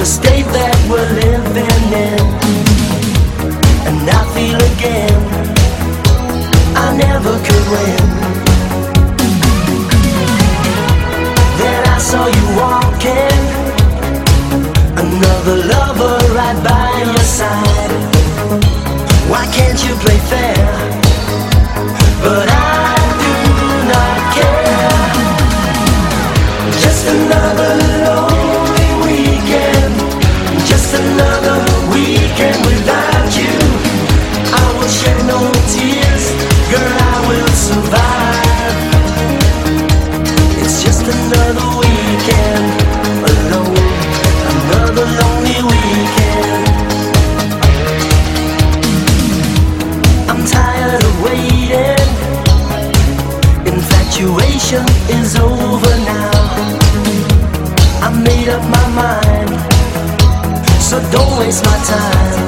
the state that we're living in. And I feel again I never could win. Then I saw you walking, another lover right by your side. Why can't you play fair? But I do not care. Just another lonely weekend, just another weekend without you. I will shed no tears, girl, I will survive. It's just another weekend alone, another lonely weekend. I'm tired of waiting. Infatuation is over now. I made up my mind, so don't waste my time.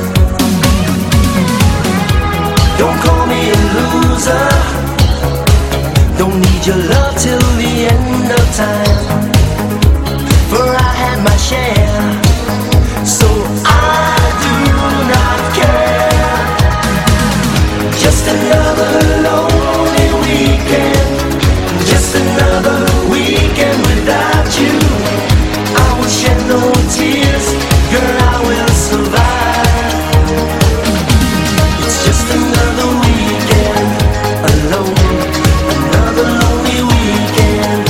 Don't call me a loser. Don't need your love till the end of time. For I had my share, so I do not care. Just another lonely weekend, just another weekend without you. I will shed no tears, girl, I will survive. It's just another weekend alone, another lonely weekend.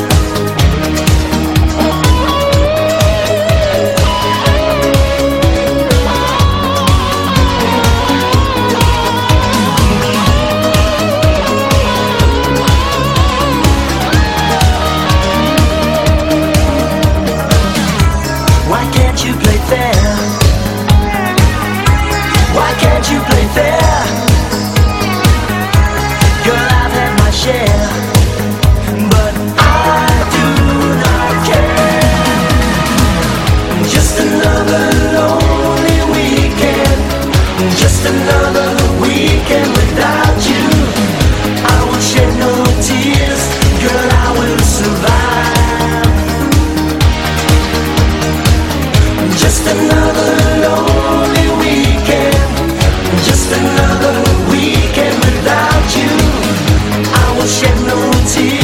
Why can't you play fair? Why can't you play fair? Girl, I've had my share, but I do not care. Just another lonely weekend, just another weekend without you. I will shed no tears, girl, I will survive. Just another lonely weekend, just another weekend without you. I will shed no tears.